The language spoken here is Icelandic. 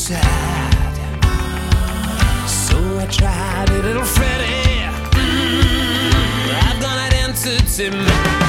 sad. So I tried a little Freddie. I've got an entity.